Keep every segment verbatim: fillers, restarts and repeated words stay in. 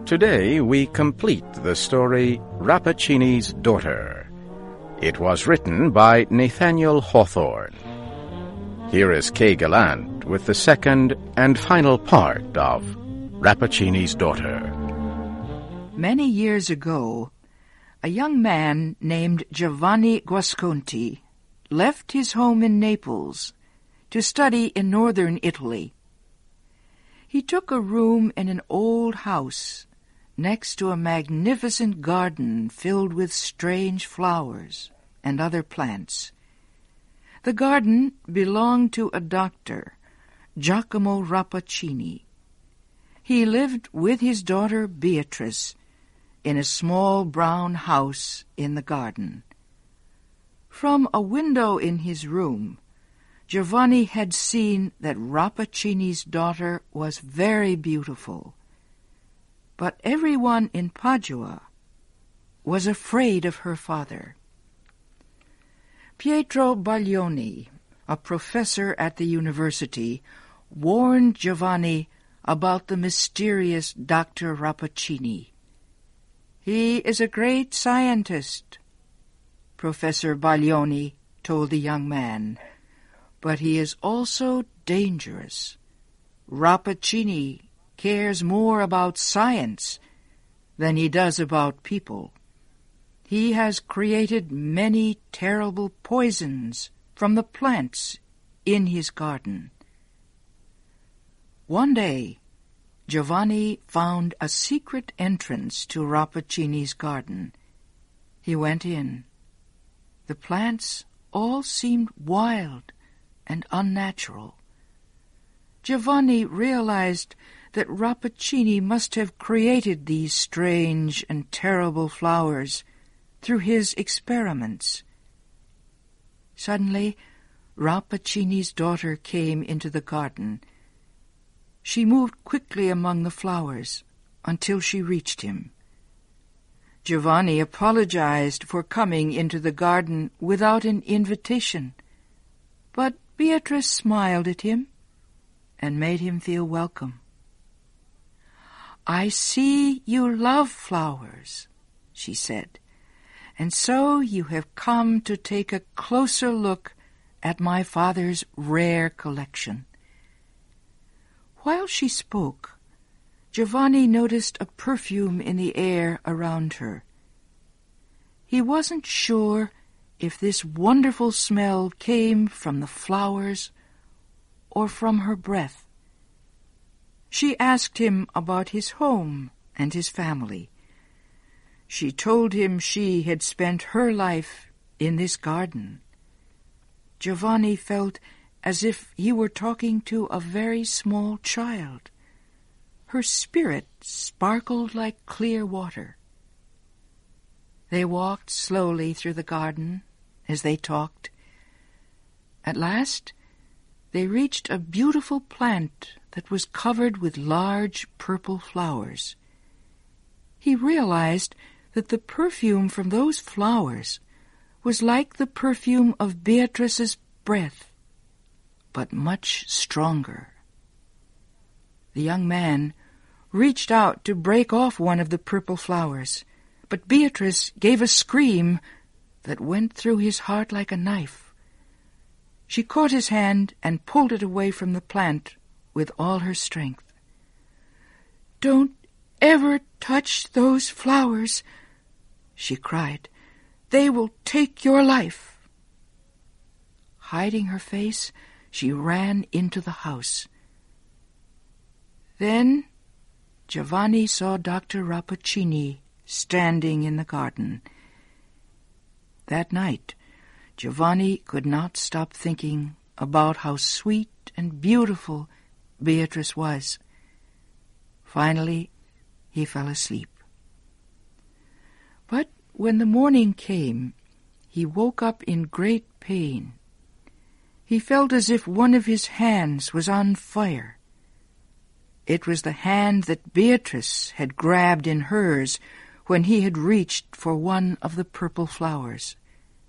Today we complete the story Rappaccini's Daughter. It was written by Nathaniel Hawthorne. Here is Kay Gallant with the second and final part of Rappaccini's Daughter. Many years ago, a young man named Giovanni Guasconti left his home in Naples to study in northern Italy. He took a room in an old house next to a magnificent garden filled with strange flowers and other plants. The garden belonged to a doctor, Giacomo Rappaccini. He lived with his daughter Beatrice in a small brown house in the garden. From a window in his room, Giovanni had seen that Rappaccini's daughter was very beautiful. But everyone in Padua was afraid of her father. Pietro Baglioni, a professor at the university, warned Giovanni about the mysterious Doctor Rappaccini. "He is a great scientist," Professor Baglioni told the young man, "but he is also dangerous. Rappaccini cares more about science than he does about people. He has created many terrible poisons from the plants in his garden." One day, Giovanni found a secret entrance to Rappaccini's garden. He went in. The plants all seemed wild and unnatural. Giovanni realized that Rappaccini must have created these strange and terrible flowers through his experiments. Suddenly, Rappaccini's daughter came into the garden. She moved quickly among the flowers until she reached him. Giovanni apologized for coming into the garden without an invitation, but Beatrice smiled at him and made him feel welcome. "I see you love flowers," she said, "and so you have come to take a closer look at my father's rare collection." While she spoke, Giovanni noticed a perfume in the air around her. He wasn't sure if this wonderful smell came from the flowers or from her breath. She asked him about his home and his family. She told him she had spent her life in this garden. Giovanni felt as if he were talking to a very small child. Her spirit sparkled like clear water. They walked slowly through the garden as they talked. At last, they reached a beautiful plant that was covered with large purple flowers. He realized that the perfume from those flowers was like the perfume of Beatrice's breath, but much stronger. The young man reached out to break off one of the purple flowers, but Beatrice gave a scream that went through his heart like a knife. She caught his hand and pulled it away from the plant with all her strength. "Don't ever touch those flowers," she cried. "They will take your life." Hiding her face, she ran into the house. Then Giovanni saw Doctor Rappaccini standing in the garden. That night, Giovanni could not stop thinking about how sweet and beautiful Beatrice was. Finally, he fell asleep. But when the morning came, he woke up in great pain. He felt as if one of his hands was on fire. It was the hand that Beatrice had grabbed in hers when he had reached for one of the purple flowers.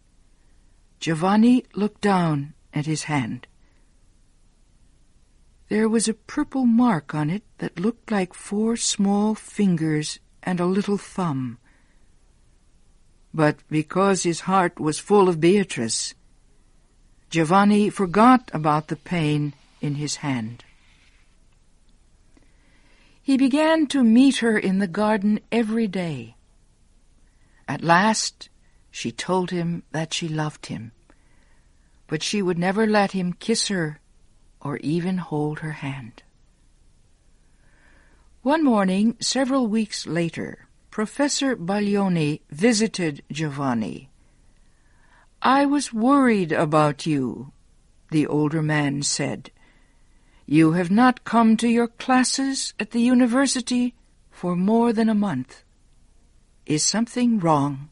Giovanni looked down at his hand. There was a purple mark on it that looked like four small fingers and a little thumb. But because his heart was full of Beatrice, Giovanni forgot about the pain in his hand. He began to meet her in the garden every day. At last, she told him that she loved him, but she would never let him kiss her or even hold her hand. One morning, several weeks later, Professor Baglioni visited Giovanni. "I was worried about you," the older man said. "You have not come to your classes at the university for more than a month. Is something wrong?"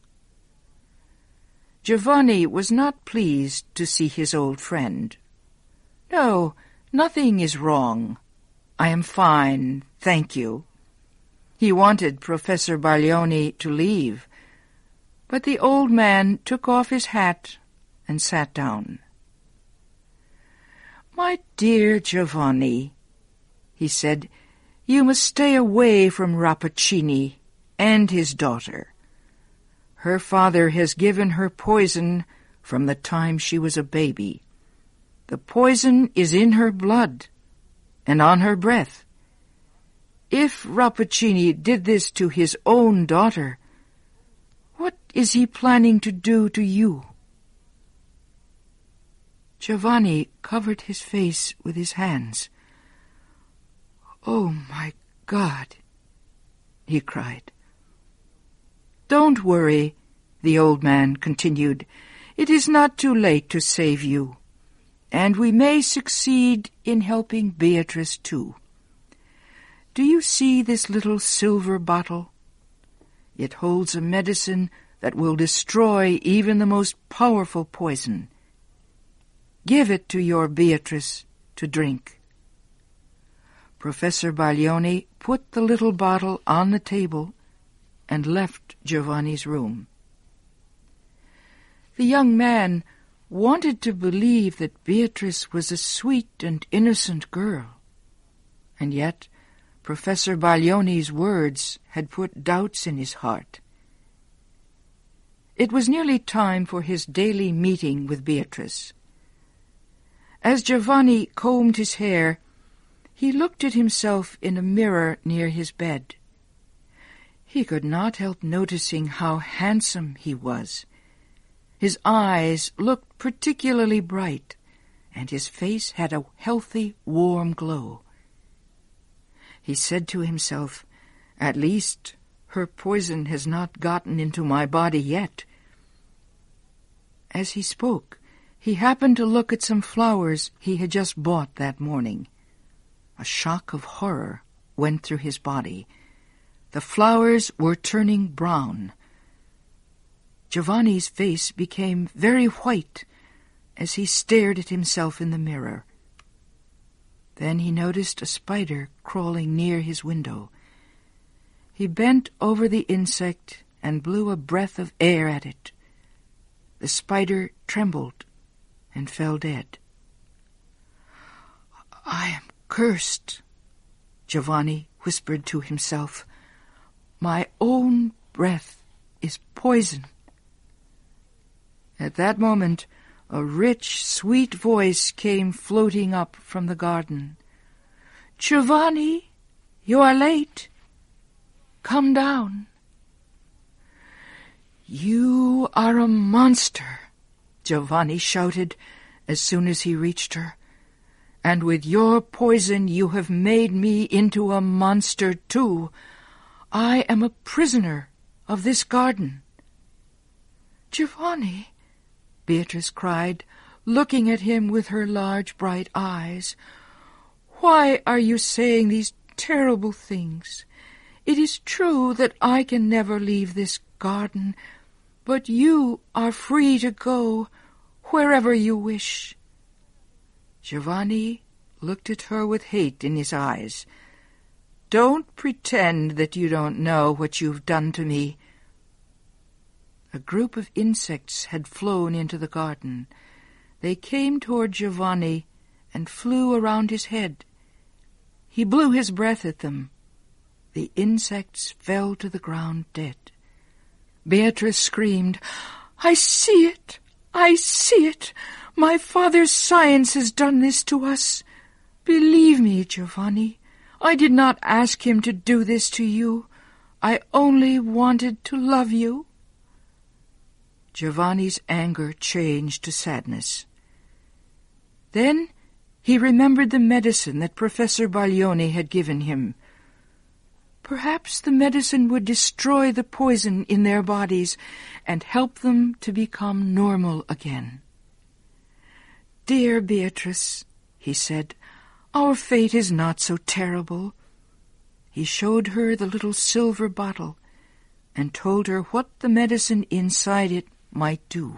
Giovanni was not pleased to see his old friend. "No, nothing is wrong. I am fine, thank you." He wanted Professor Baglioni to leave, but the old man took off his hat and sat down. "My dear Giovanni," he said, "you must stay away from Rappaccini and his daughter. Her father has given her poison from the time she was a baby. The poison is in her blood and on her breath. If Rappaccini did this to his own daughter, what is he planning to do to you?" Giovanni covered his face with his hands. "Oh, my God," he cried. "Don't worry," the old man continued. "It is not too late to save you, and we may succeed in helping Beatrice too. Do you see this little silver bottle? It holds a medicine that will destroy even the most powerful poison. Give it to your Beatrice to drink." Professor Baglioni put the little bottle on the table and left Giovanni's room. The young man wanted to believe that Beatrice was a sweet and innocent girl, and yet Professor Baglioni's words had put doubts in his heart. It was nearly time for his daily meeting with Beatrice. As Giovanni combed his hair, he looked at himself in a mirror near his bed. He could not help noticing how handsome he was. His eyes looked particularly bright, and his face had a healthy, warm glow. He said to himself, "At least her poison has not gotten into my body yet." As he spoke, he happened to look at some flowers he had just bought that morning. A shock of horror went through his body. The flowers were turning brown. Giovanni's face became very white as he stared at himself in the mirror. Then he noticed a spider crawling near his window. He bent over the insect and blew a breath of air at it. The spider trembled and fell dead. "I am cursed," Giovanni whispered to himself. "My own breath is poison." At that moment, a rich, sweet voice came floating up from the garden. "Giovanni, you are late. Come down." "You are a monster," Giovanni shouted as soon as he reached her. "And with your poison you have made me into a monster too. I am a prisoner of this garden." "Giovanni," Beatrice cried, looking at him with her large bright eyes, "why are you saying these terrible things? It is true that I can never leave this garden, but you are free to go wherever you wish." Giovanni looked at her with hate in his eyes. "Don't pretend that you don't know what you've done to me." A group of insects had flown into the garden. They came toward Giovanni and flew around his head. He blew his breath at them. The insects fell to the ground dead. Beatrice screamed, "I see it! I see it! My father's science has done this to us. Believe me, Giovanni, I did not ask him to do this to you. I only wanted to love you." Giovanni's anger changed to sadness. Then he remembered the medicine that Professor Baglioni had given him. Perhaps the medicine would destroy the poison in their bodies and help them to become normal again. "Dear Beatrice," he said, "our fate is not so terrible." He showed her the little silver bottle and told her what the medicine inside it might do.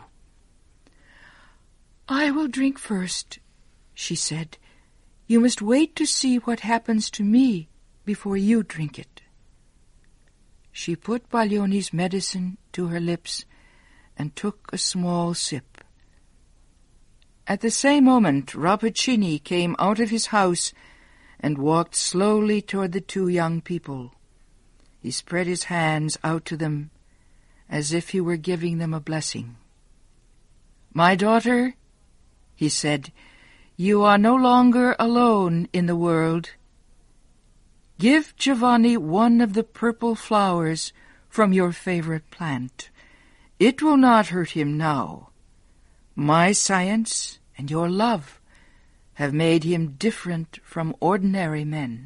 "I will drink first," she said. "You must wait to see what happens to me before you drink it." She put Baglioni's medicine to her lips and took a small sip. At the same moment, Rappaccini came out of his house and walked slowly toward the two young people. He spread his hands out to them as if he were giving them a blessing. "My daughter," he said, "you are no longer alone in the world. Give Giovanni one of the purple flowers from your favorite plant. It will not hurt him now. My science and your love have made him different from ordinary men."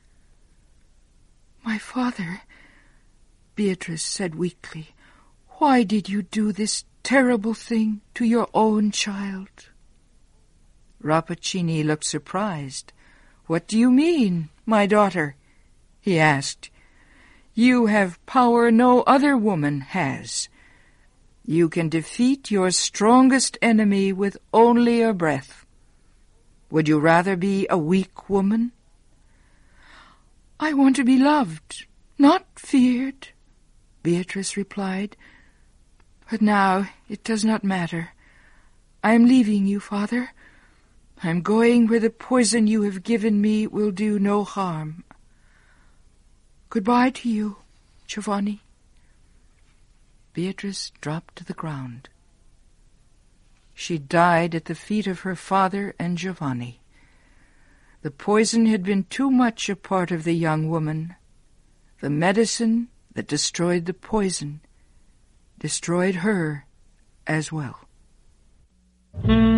"My father," Beatrice said weakly, "why did you do this terrible thing to your own child?" Rappaccini looked surprised. "What do you mean, my daughter?" he asked. "You have power no other woman has. You can defeat your strongest enemy with only a breath. Would you rather be a weak woman?" "I want to be loved, not feared," Beatrice replied. "But now it does not matter. I am leaving you, father. I am going where the poison you have given me will do no harm. Goodbye to you, Giovanni." Beatrice dropped to the ground. She died at the feet of her father and Giovanni. The poison had been too much a part of the young woman. The medicine that destroyed the poison destroyed her as well.